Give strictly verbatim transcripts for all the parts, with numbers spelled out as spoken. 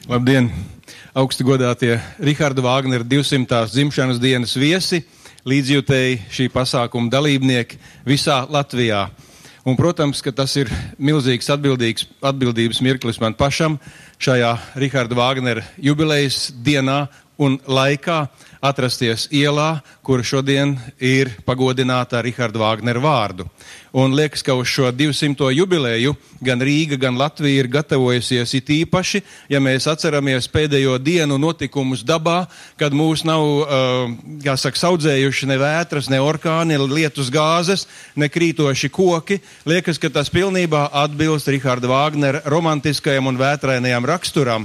Labdien! Augsti godātie Riharda Vāgnera divsimtās dzimšanas dienas viesi, līdzjūtēji šī pasākuma dalībnieki visā Latvijā. Un, protams, ka tas ir milzīgs atbildības mirklis man pašam šajā Riharda Vāgnera jubilejas dienā un laikā atrasties ielā, kura šodien ir pagodināta ar Riharda Vāgnera vārdu. Un liekas, ka uz šo divsimto jubileju gan Rīga, gan Latvija ir gatavojusies it īpaši, ja mēs atceramies pēdējo dienu notikumus dabā, kad mūs nav, uh, kā saka, saudzējuši ne vētras, ne orkāni, ne lietus gāzes, ne krītoši koki. Liekas, ka tas pilnībā atbilst Riharda Vāgnera romantiskajam un vētrainajam raksturam.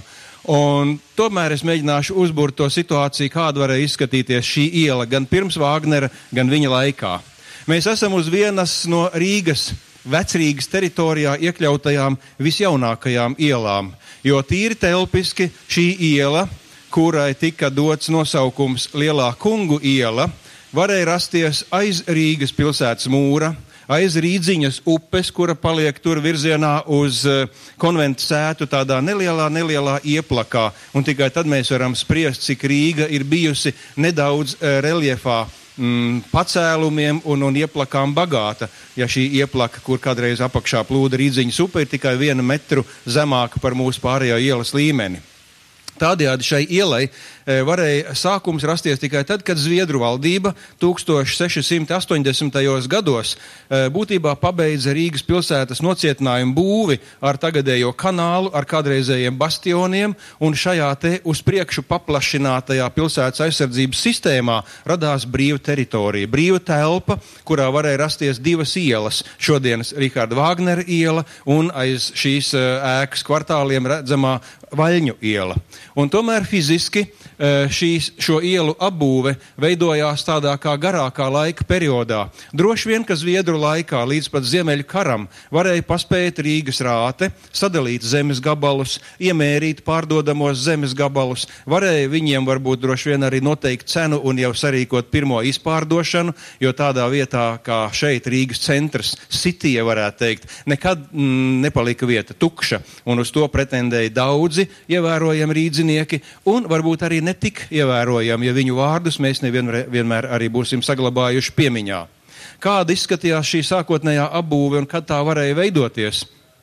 Un tomēr es mēģināšu uzburt to situāciju, kāda varēja izskatīties šī iela gan pirms Vāgnera, gan viņa laikā. Mēs esam uz vienas no Rīgas, Vecrīgas teritorijā iekļautajām visjaunākajām ielām, jo tīri telpiski šī iela, kurai tika dots nosaukums Lielā Kungu iela, varēja rasties aiz Rīgas pilsētas mūra, aiz Rīdziņas upes, kura paliek tur virzienā uz uh, konventu sētu tādā nelielā, nelielā ieplakā. Un tikai tad mēs varam spriest, cik Rīga ir bijusi nedaudz uh, reliefā mm, pacēlumiem un, un ieplakām bagāta. Ja šī ieplaka, kur kādreiz apakšā plūda Rīdziņas upe, ir tikai vienu metru zemāka par mūsu pārējo ielas līmeni. Tādējādi šai ielai e, varēja sākums rasties tikai tad, kad Zviedru valdība tūkstoš seši simti astoņdesmitajos gados e, būtībā pabeidza Rīgas pilsētas nocietinājumu būvi ar tagadējo kanālu, ar kādreizējiem bastioniem, un šajā te uz priekšu paplašinātajā pilsētas aizsardzības sistēmā radās brīva teritorija, brīva telpa, kurā varēja rasties divas ielas, šodienas Riharda Vāgnera iela un aiz šīs e, ēkas kvartāliem redzamā Vaļņu iela. Un tomēr fiziski šīs, šo ielu apbūve veidojās tādā kā garākā laika periodā. Droši vien, ka Zviedru laikā līdz pat Ziemeļu karam varēja paspēt Rīgas rāte, sadalīt zemes gabalus, iemērīt pārdodamos zemes gabalus, varēja viņiem varbūt droši vien arī noteikt cenu un jau sarīkot pirmo izpārdošanu, jo tādā vietā, kā šeit Rīgas centrs, Sitija varētu teikt, nekad mm, nepalika vieta tukša, un uz to pretendēja daudzi ievērojami rīdzinieki, un varbūt arī netik ievērojami, ja viņu vārdus mēs nevienmēr arī būsim saglabājuši piemiņā. Kāda izskatījās šī sākotnējā apbūve un kad tā varēja veidoties?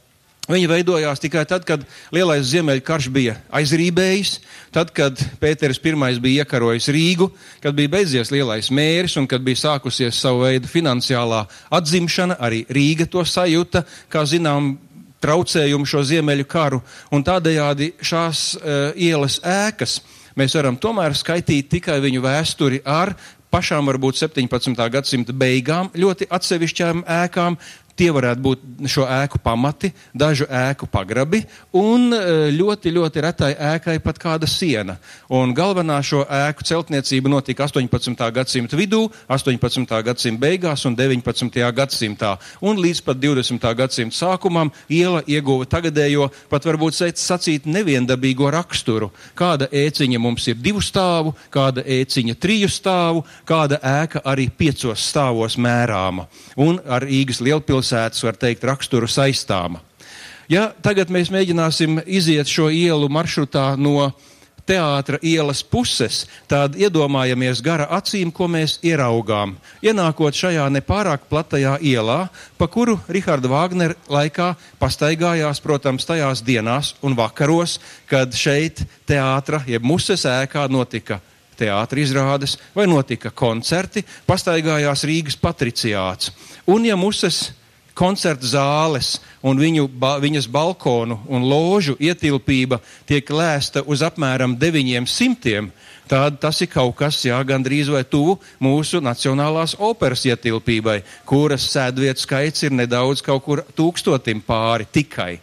Viņa veidojās tikai tad, kad lielais Ziemeļu karš bija aizrībējis, tad, kad Pēteris Pirmais bija iekarojis Rīgu, kad bija beidzies lielais mēris un kad bija sākusies savu veidu finansiālā atzimšana, arī Rīga to sajuta, kā zinām, traucējumu šo Ziemeļu karu, un tādējādi šās uh, ielas ēkas mēs varam tomēr skaitīt tikai viņu vēsturi ar pašām varbūt septiņpadsmitā gadsimta beigām ļoti atsevišķām ēkām. Tie varētu būt šo ēku pamati, dažu ēku pagrabi un ļoti, ļoti retai ēkai pat kāda siena. Un galvenā šo ēku celtniecība notika astoņpadsmitā gadsimta vidū, astoņpadsmitā gadsimta beigās un deviņpadsmitajā gadsimtā. Un līdz pat divdesmitā gadsimta sākumam iela ieguva tagadējo, pat varbūt sacīt neviendabīgo raksturu. Kāda ēciņa mums ir divu stāvu, kāda ēciņa triju stāvu, kāda ēka arī piecos stāvos mērāma. Un ar Rīgas lielpilsētas, var teikt, raksturu saistāma. Ja tagad mēs mēģināsim iziet šo ielu maršrutā no teātra ielas puses, tad iedomājamies gara acīm, ko mēs ieraugām. Ienākot šajā nepārāk platajā ielā, pa kuru Riharda Vāgnera laikā pastaigājās, protams, tajās dienās un vakaros, kad šeit teātra, jeb muses ēkā notika teātra izrādes vai notika koncerti, pastaigājās Rīgas patriciāts. Un ja muses koncerta zāles un viņu, ba, viņas balkonu un ložu ietilpība tiek lēsta uz apmēram deviņiem simtiem, tad tas ir kaut kas, jā, gandrīz vai tuvu mūsu Nacionālās operas ietilpībai, kuras sēdvietu skaits ir nedaudz kaut kur tūkstotim pāri tikai.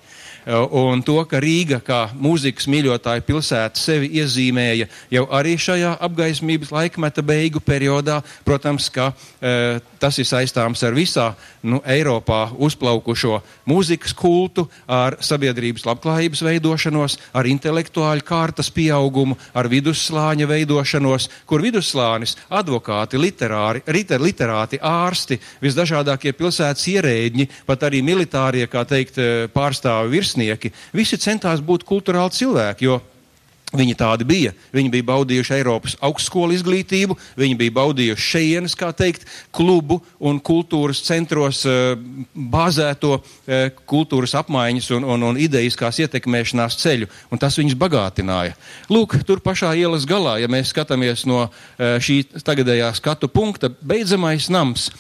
Un to, ka Rīga kā mūzikas mīļotāja pilsēta sevi iezīmēja jau arī šajā apgaismības laikmeta beigu periodā, protams, ka e, tas ir saistāms ar visā nu, Eiropā uzplaukušo mūzikas kultu, ar sabiedrības labklājības veidošanos, ar intelektuāļu kārtas pieaugumu, ar vidusslāņa veidošanos, kur vidusslānis, advokāti, literāri, riter, literāti, ārsti, visdažādākie pilsētas ierēģi, pat arī militārie, kā teikt, pārstāvi virsnieki, visi centās būt kulturāli cilvēki, jo Viņi tādi bija. Viņi bija baudījuši Eiropas augstskolu izglītību, viņi bija baudījuši šejienes, kā teikt, klubu un kultūras centros bāzēto kultūras apmaiņas un, un, un idejiskās ietekmēšanās ceļu, un tas viņus bagātināja. Lūk, tur pašā ielas galā, ja mēs skatāmies no šī tagadējā skatu punkta, beidzamais nams,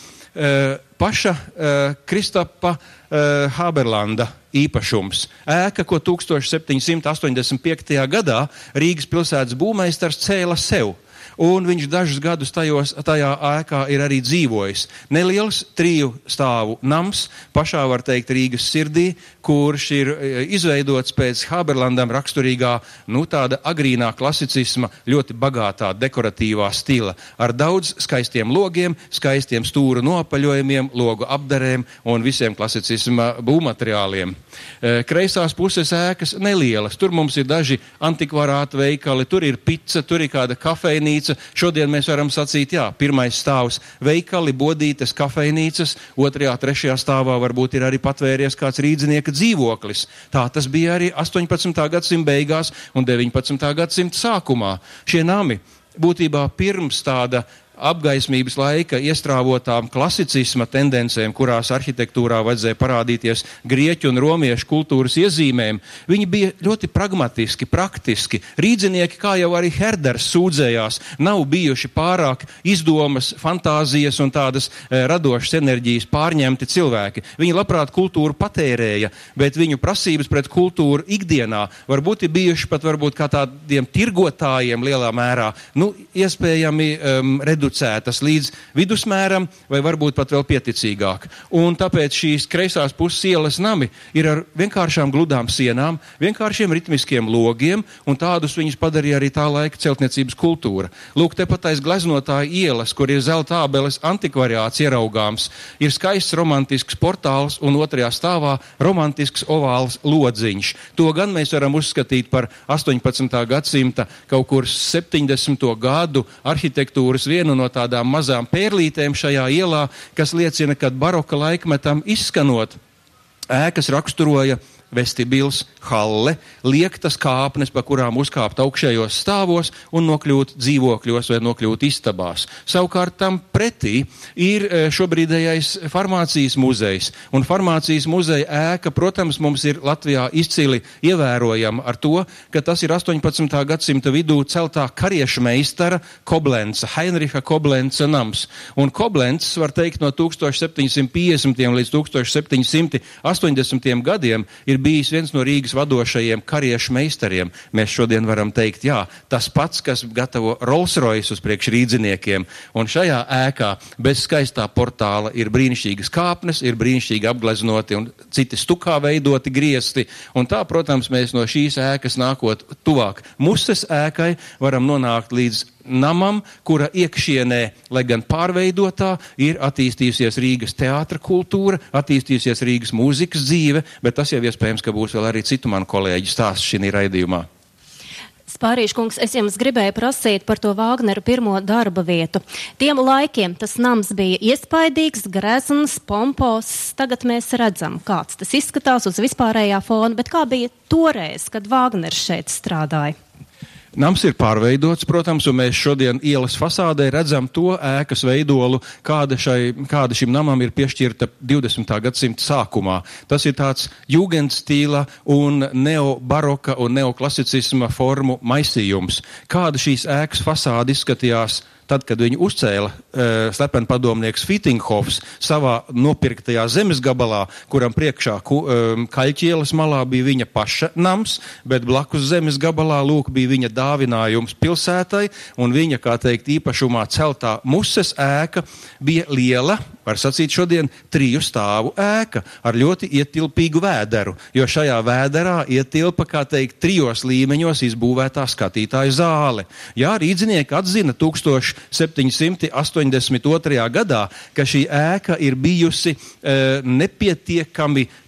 paša Kristapa Haberlanda īpašums. Ēka, ko tūkstoš septiņi simti astoņdesmit piektajā gadā Rīgas pilsētas būvmeistars cēla sev. Un viņš dažus gadus tajos, tajā ēkā ir arī dzīvojis. Neliels triju stāvu nams, pašā var teikt Rīgas sirdī, kurš ir izveidots pēc Haberlandam raksturīgā, nu tāda agrīnā klasicisma, ļoti bagātā dekoratīvā stila, ar daudz skaistiem logiem, skaistiem stūru nopaļojumiem, logu apdarēm un visiem klasicisma būvmateriāliem. Kreisās puses ēkas nelielas, tur mums ir daži antikvarāta veikali, tur ir pica, tur ir kāda kafejnīca. Šodien mēs varam sacīt, jā, pirmais stāvs veikali, bodītes, kafejnīcas, otrajā, trešajā stāvā varbūt ir arī patvēries kāds rīdzinieka dzīvoklis. Tā tas bija arī astoņpadsmitā gadsimta beigās un deviņpadsmitā gadsimta sākumā. Šie nami būtībā pirms tāda apgaismības laika iestrāvotām klasicisma tendencēm, kurās arhitektūrā vajadzēja parādīties grieķu un romiešu kultūras iezīmēm, viņi bija ļoti pragmatiski, praktiski. Rīdzinieki, kā jau arī Herders sūdzējās, nav bijuši pārāk izdomas, fantāzijas un tādas e, radošas enerģijas pārņemti cilvēki. Viņi labprāt kultūru patērēja, bet viņu prasības pret kultūru ikdienā varbūt ir bijuši pat varbūt kā tādiem tirgotājiem lielā mērā, nu, iespējami um, reducēti līdz vidusmēram vai varbūt pat vēl pieticīgāk. Un tāpēc šīs kreisās puses ielas nami ir ar vienkāršām gludām sienām, vienkāršiem ritmiskiem logiem, un tādus viņus padarīja arī tā laika celtniecības kultūra. Lūk, tepat aiz gleznotāja ielas, kur ir zelta ābeles antikvariāts ieraugāms, ir skaists romantisks portāls un otrajā stāvā romantisks ovāls lodziņš. To gan mēs varam uzskatīt par astoņpadsmitā gadsimta kaut kur septiņdesmito gadu arhitektūras vienu no tādām mazām pērlītēm šajā ielā, kas liecina, ka baroka laikmetam izskanot ēkas raksturoja vestibils, halle, liektas kāpnes, pa kurām uzkāpt augšējos stāvos un nokļūt dzīvokļos vai nokļūt istabās. Savukārt tam pretī ir šobrīdējais farmācijas muzejs. Un farmācijas muzeja ēka, protams, mums ir Latvijā izcili ievērojama ar to, ka tas ir astoņpadsmitā gadsimta vidū celtā karieša meistara Koblenca, Heinricha Koblenca nams. Un Koblencs, var teikt, no tūkstoš septiņi simti piecdesmitiem līdz tūkstoš septiņi simti astoņdesmitiem gadiem ir bijis viens no Rīgas vadošajiem kariešu meistariem. Mēs šodien varam teikt, jā, tas pats, kas gatavo Rolls-Royce uz priekš rīdziniekiem. Un šajā ēkā bez skaistā portāla ir brīnišķīgas kāpnes, ir brīnišķīgi apgleznoti un citi stukā veidoti griesti. Un tā, protams, mēs no šīs ēkas nākot tuvāk Muses ēkai varam nonākt līdz namam, kura iekšienē, lai gan pārveidotā, ir attīstījusies Rīgas teātra kultūra, attīstījusies Rīgas mūzikas dzīve, bet tas jau iespējams, ka būs vēl arī citu manu kolēģu stāsts šī raidījumā. Spārīškungs, es jums gribēju prasīt par to Vāgneru pirmo darba vietu. Tiem laikiem tas nams bija iespaidīgs, grezns, pompos. Tagad mēs redzam, kāds tas izskatās uz vispārējā fona, bet kā bija toreiz, kad Vāgners šeit strādāja? Nams ir pārveidots, protams, un mēs šodien ielas fasādē redzam to ēkas veidolu, kāda, šai, kāda šim namam ir piešķirta divdesmitā gadsimta sākumā. Tas ir tāds jūgendstīla un neobaroka un neoklasicisma formu maisījums. Kāda šīs ēkas fasāde izskatījās tad, kad viņu uzcēla uh, slepenpadomnieks Fitinghofs savā nopirktajā zemes gabalā, kuram priekšā ku, um, Kaļķielas malā bija viņa paša nams, bet blakus zemes gabalā, lūk, bija viņa dāvinājums pilsētai, un viņa, kā teikt, īpašumā celtā Muses ēka bija liela, var sacīt šodien, triju stāvu ēka ar ļoti ietilpīgu vēderu, jo šajā vēderā ietilpa, kā teikt, trijos līmeņos izbūvētā skatītāju zāle. Jā, rīdzinieki atzina tūkstoš septiņi simti astoņdesmit otrajā gadā, ka šī ēka ir bijusi e, nepietiekami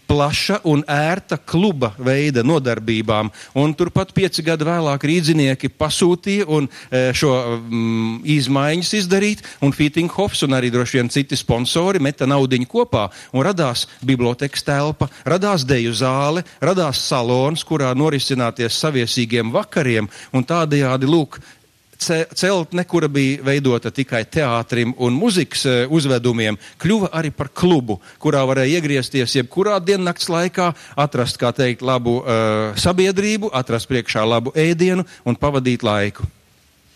plaša un ērta kluba veida nodarbībām. Un turpat pieci gadi vēlāk rīdzinieki pasūtīja un šo mm, izmaiņas izdarīt, un Fītinghofs un arī droši vien citi sponsori meta naudiņu kopā, un radās bibliotekas telpa, radās deju zāle, radās salons, kurā norisināties saviesīgiem vakariem, un tādējādi, lūk, celtne, kura bija veidota tikai teātrim un muzikas uzvedumiem, kļuva arī par klubu, kurā varēja iegriezties jebkurā diennakts laikā, atrast, kā teikt, labu uh, sabiedrību, atrast priekšā labu ēdienu un pavadīt laiku.